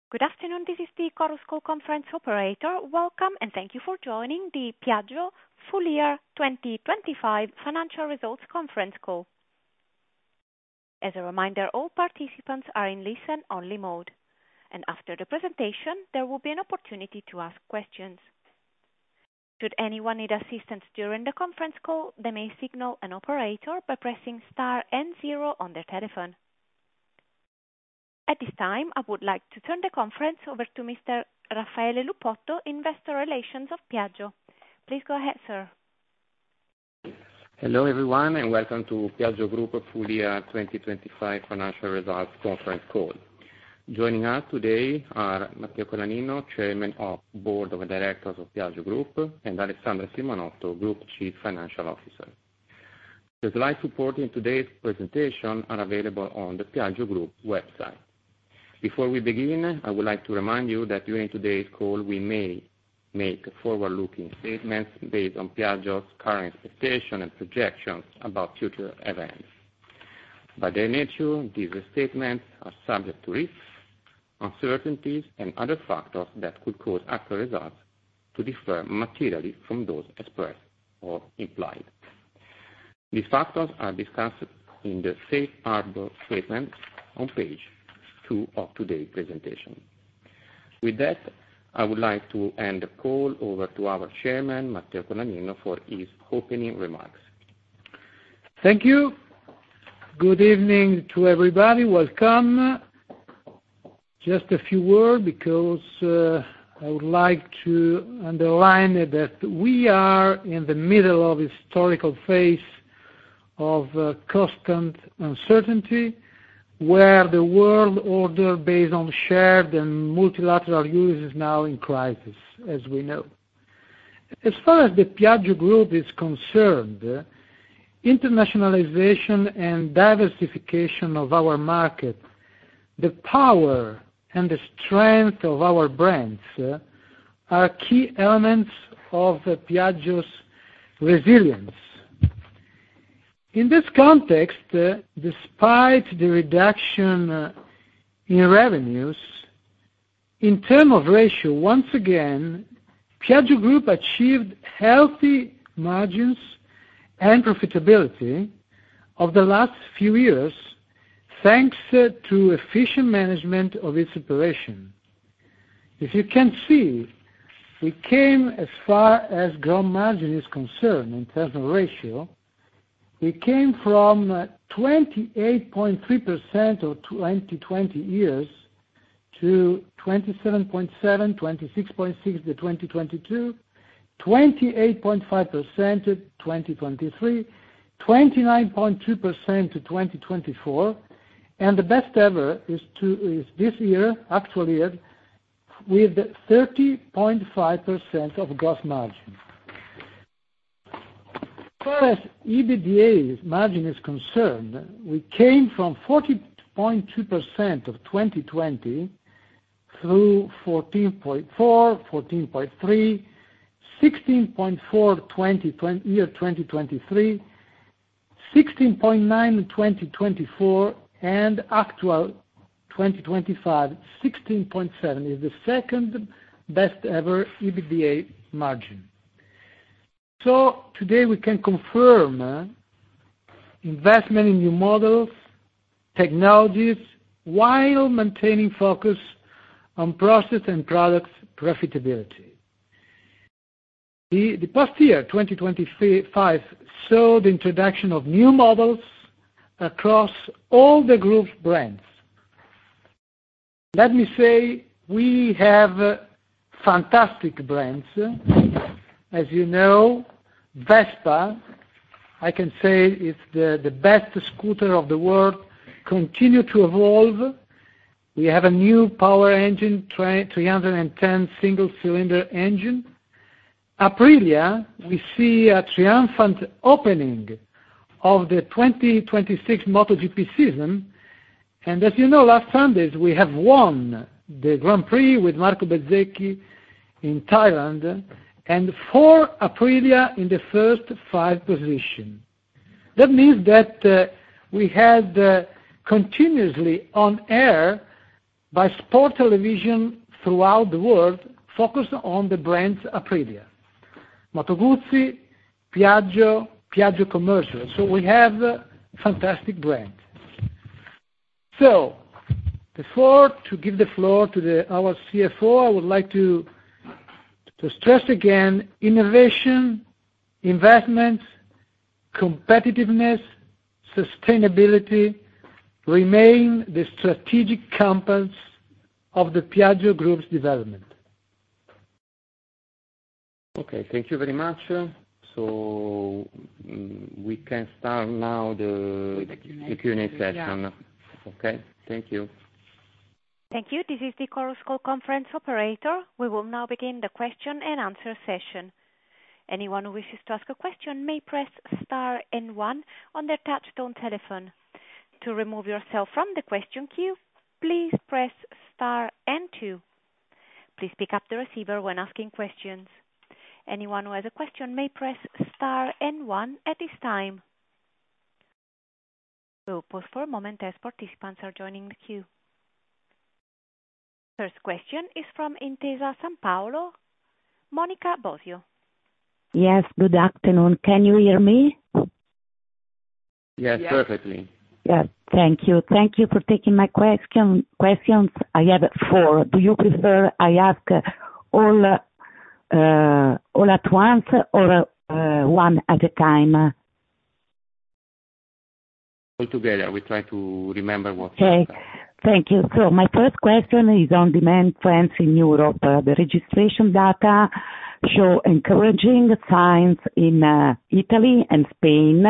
Good afternoon, this is the Chorus Call conference operator. Welcome, and thank you for joining the Piaggio Full Year 2025 Financial Results Conference Call. As a reminder, all participants are in listen-only mode, and after the presentation, there will be an opportunity to ask questions. Should anyone need assistance during the conference call, they may signal an operator by pressing star and zero on their telephone. At this time, I would like to turn the conference over to Mr. Raffaele Lupotto, Investor Relations of Piaggio. Please go ahead, sir. Hello, everyone, and welcome to Piaggio Group Full Year 2025 Financial Results Conference Call. Joining us today are Matteo Colaninno, Chairman of Board of Directors of Piaggio Group, and Alessandra Simonotto, Group Chief Financial Officer. The slides supporting today's presentation are available on the Piaggio Group website. Before we begin, I would like to remind you that during today's call, we may make forward-looking statements based on Piaggio's current expectations and projections about future events. By their nature, these statements are subject to risks, uncertainties, and other factors that could cause actual results to differ materially from those expressed or implied. These factors are discussed in the Safe Harbor statement on page 2 of today's presentation. With that, I would like to hand the call over to our Chairman, Matteo Colaninno, for his opening remarks. Thank you. Good evening to everybody. Welcome. Just a few words because I would like to underline that we are in the middle of a historical phase of constant uncertainty, where the world order based on shared and multilateral use is now in crisis, as we know. As far as the Piaggio Group is concerned, internationalization and diversification of our market, the power and the strength of our brands are key elements of Piaggio's resilience. In this context, despite the reduction in revenues, in terms of ratio, once again, Piaggio Group achieved healthy margins and profitability of the last few years, thanks to efficient management of its operation. If you can see, we came as far as gross margin is concerned in terms of ratio. We came from 28.3% of 2020 years to 27.7, 26.6 the 2022, 28.5% to 2023, 29.2% to 2024, and the best ever is this year, actual year, with 30.5% of gross margin. As far as EBITDA margin is concerned, we came from 40.2% of 2020 through 14.4, 14.3, 16.4 year 2023, 16.9 in 2024, and actual 2025, 16.7 is the second best ever EBITDA margin. So today we can confirm investment in new models, technologies, while maintaining focus on process and products profitability. The past year, 2025, saw the introduction of new models across all the group's brands. Let me say we have fantastic brands. As you know, Vespa, I can say it's the best scooter of the world, continue to evolve. We have a new power engine, 310 single-cylinder engine. Aprilia, we see a triumphant opening of the 2026 MotoGP season. And as you know, last Sundays we have won the Grand Prix with Marco Bezzecchi in Thailand, and 4 Aprilia in the first 5 positions. That means that we had continuously on air by sport television throughout the world, focused on the brands Aprilia, Moto Guzzi, Piaggio, Piaggio Commercial. So we have fantastic brands. So, to give the floor to our CFO, I would like to stress again, innovation, investments, competitiveness, sustainability remain the strategic compass of the Piaggio Group's development. Okay, thank you very much. So we can start now the Q&A session. Yeah. Okay, thank you. Thank you. This is the Chorus Call conference operator. We will now begin the question and answer session. Anyone who wishes to ask a question may press star and one on their touch-tone telephone. To remove yourself from the question queue, please press star and two. Please pick up the receiver when asking questions. Anyone who has a question may press star and one at this time. We'll pause for a moment as participants are joining the queue. First question is from Intesa Sanpaolo, Monica Bosio. Yes, good afternoon. Can you hear me? Yes, perfectly. Yes, thank you. Thank you for taking my questions. I have 4. Do you prefer I ask all at once or one at a time? All together, we try to remember what. Okay, thank you. So my first question is on demand trends in Europe. The registration data show encouraging signs in Italy and Spain,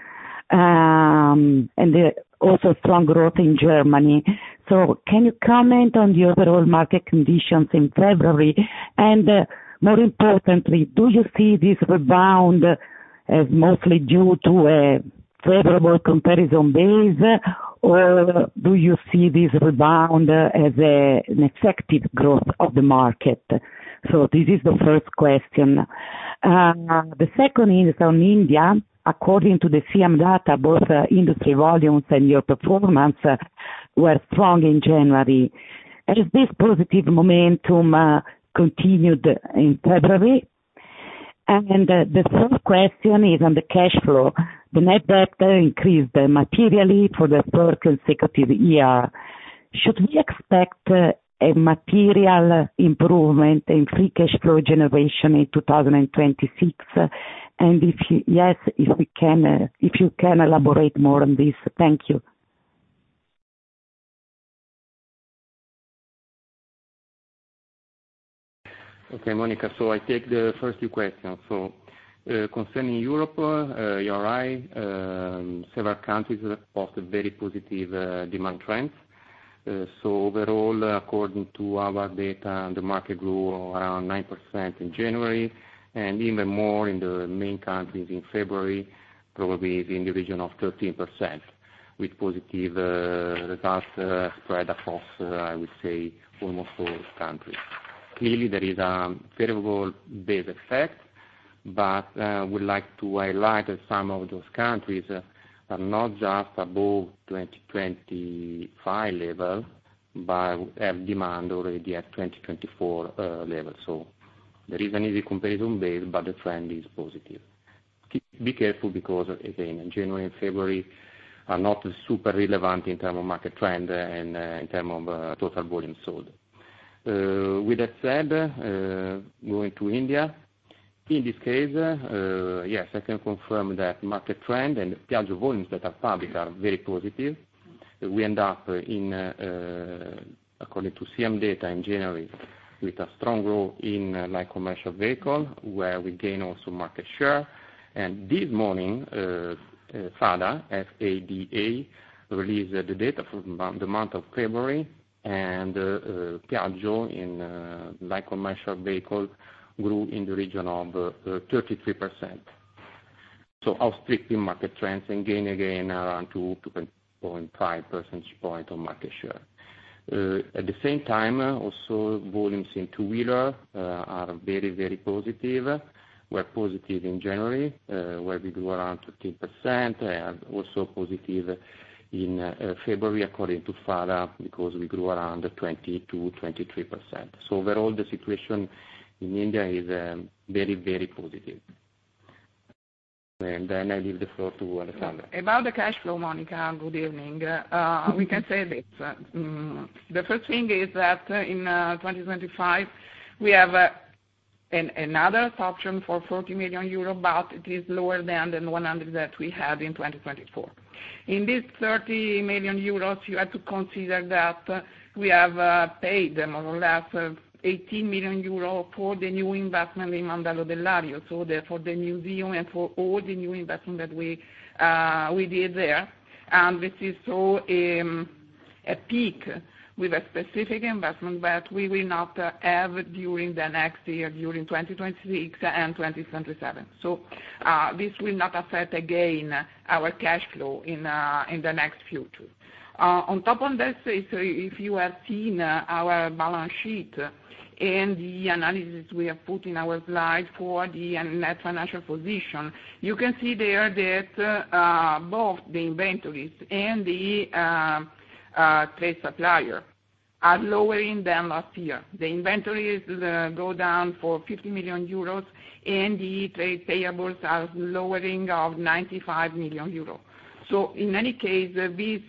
and also strong growth in Germany. So can you comment on the overall market conditions in February? And more importantly, do you see this rebound as mostly due to a favorable comparison base, or do you see this rebound as an effective growth of the market? So this is the first question. The second is on India. According to the CM data, both industry volumes and your performance were strong in January. Has this positive momentum continued in February? And the third question is on the cash flow. The net debt increased materially for the third consecutive year. Should we expect a material improvement in free cash flow generation in 2026? And if you can elaborate more on this. Thank you. Okay, Monica, so I take the first 2 questions. So concerning Europe, you're right, several countries posted very positive demand trends. So overall, according to our data, the market grew around 9% in January, and even more in the main countries in February, probably in the region of 13%, with positive results spread across, I would say, almost all countries. Clearly, there is a favorable base effect, but we'd like to highlight that some of those countries are not just above 2025 level, but have demand already at 2024 level. So there is an easy comparison base, but the trend is positive. Be careful because, again, January and February are not super relevant in terms of market trend and in terms of total volume sold. With that said, going to India, in this case, yes, I can confirm that market trend and Piaggio volumes that are public are very positive. We end up in, according to CM data in January, with a strong growth in light commercial vehicle, where we gain also market share. And this morning, FADA, F-A-D-A, released the data for the month of February, and Piaggio in light commercial vehicle grew in the region of 33%. So outstripping market trends and gain again around 2.5 percentage point of market share. At the same time, also volumes in two-wheeler are very, very positive. We're positive in January, where we grew around 13%, and also positive in February, according to FADA, because we grew around 20%-23%. So overall, the situation in India is very, very positive. And then I leave the floor to Alessandra. About the cash flow, Monica, good evening. We can say this. The first thing is that in 2025, we have another option for 40 million euro, but it is lower than the 100 that we had in 2024. In these 30 million euros, you have to consider that we have paid more or less 18 million euro for the new investment in Mandello del Lario, so for the museum and for all the new investment that we did there. And this is so a peak with a specific investment that we will not have during the next year, during 2026 and 2027. So this will not affect again our cash flow in the next future. On top of this, if you have seen our balance sheet and the analysis we have put in our slide for the net financial position, you can see there that both the inventories and the trade supplier are lowering than last year. The inventories go down for 50 million euros, and the trade payables are lowering of 95 million euros. So in any case,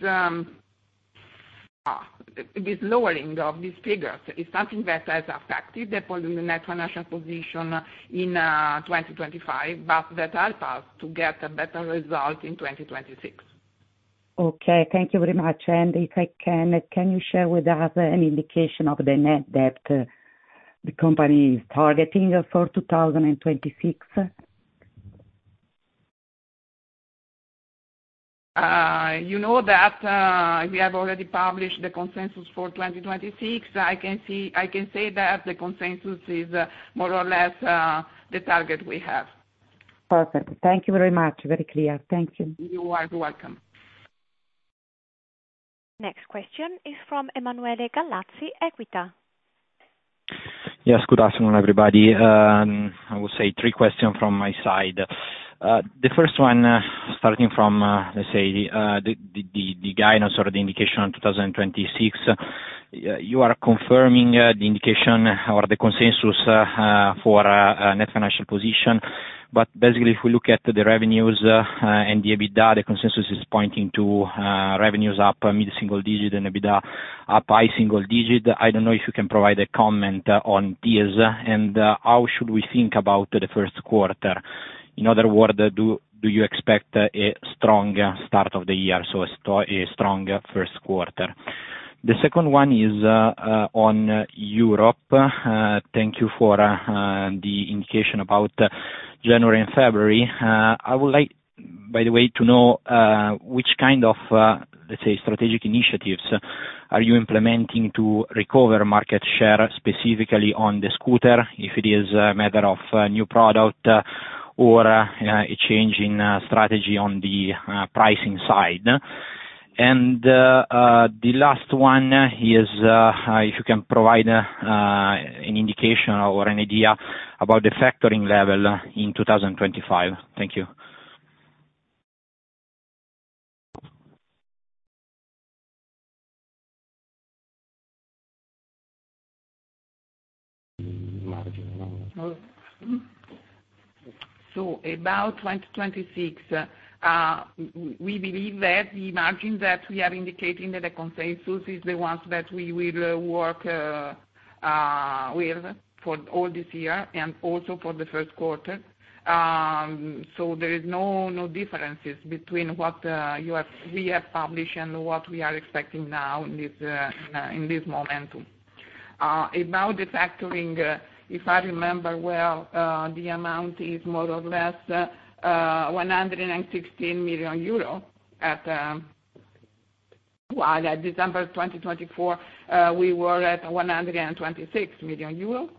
this lowering of these figures is something that has affected the net financial position in 2025, but that helps us to get a better result in 2026. Okay, thank you very much. And if I can you share with us an indication of the net debt the company is targeting for 2026? You know that we have already published the consensus for 2026. I can say that the consensus is more or less the target we have. Perfect. Thank you very much. Very clear. Thank you. You are welcome. Next question is from Emanuele Gallazzi, Equita. Yes, good afternoon, everybody. I would say 3 questions from my side. The first one, starting from, let's say, the guidance or the indication on 2026, you are confirming the indication or the consensus for net financial position. But basically, if we look at the revenues and the EBITDA, the consensus is pointing to revenues up mid-single digit and EBITDA up high single digit. I don't know if you can provide a comment on this, and how should we think about the first quarter? In other words, do you expect a strong start of the year, so a strong first quarter? The second one is on Europe. Thank you for the indication about January and February. I would like, by the way, to know which kind of, let's say, strategic initiatives are you implementing to recover market share, specifically on the scooter, if it is a matter of new product or a change in strategy on the pricing side. And the last one is if you can provide an indication or an idea about the factoring level in 2025. Thank you. So about 2026, we believe that the margin that we are indicating that the consensus is the ones that we will work with for all this year and also for the first quarter. So there is no differences between what we have published and what we are expecting now in this momentum. About the factoring, if I remember well, the amount is more or less 116 million euro while at December 2024 we were at 126 million euro.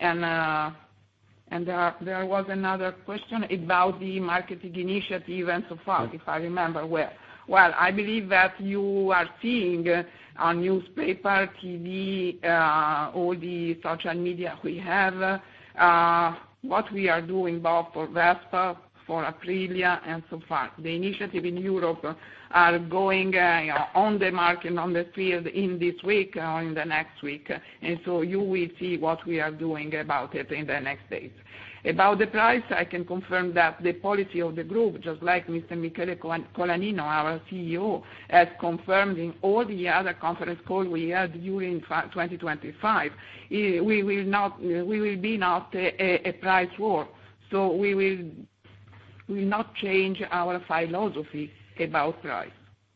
And there was another question about the marketing initiative and so far, if I remember well. Well, I believe that you are seeing on newspaper, TV, all the social media we have, what we are doing both for Vespa, for Aprilia and so far. The initiative in Europe are going on the market, on the field in this week or in the next week, and so you will see what we are doing about it in the next days. About the price, I can confirm that the policy of the group, just like Mr. Michele Colaninno, our CEO, has confirmed in all the other conference calls we had during 2025, we will be not a price war. So we will not change our philosophy about price.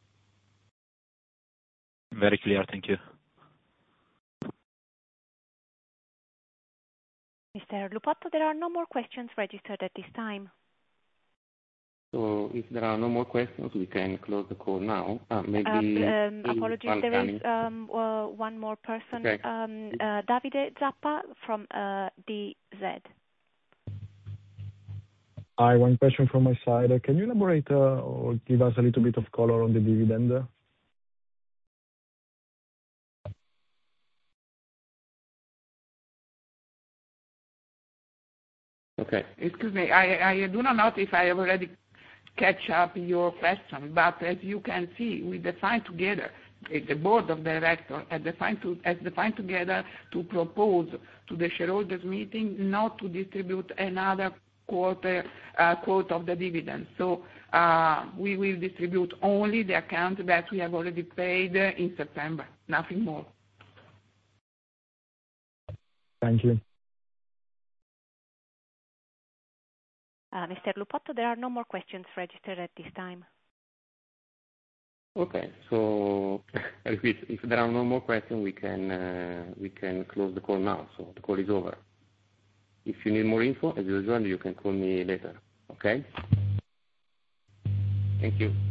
Very clear. Thank you. Mr. Lupotto, there are no more questions registered at this time. So if there are no more questions, we can close the call now. Apologies, there is one more person. Okay. Davide Zappa from DZ. Hi, one question from my side. Can you elaborate or give us a little bit of color on the dividend? Okay. Excuse me, I do not know if I have already catch up your question, but as you can see, we defined together, the board of directors has defined together to propose to the shareholders meeting not to distribute another quote of the dividend. So we will distribute only the account that we have already paid in September, nothing more. Thank you. Mr. Lupotto, there are no more questions registered at this time. Okay, so if there are no more questions, we can close the call now. So the call is over. If you need more info, as usual, you can call me later. Okay? Thank you.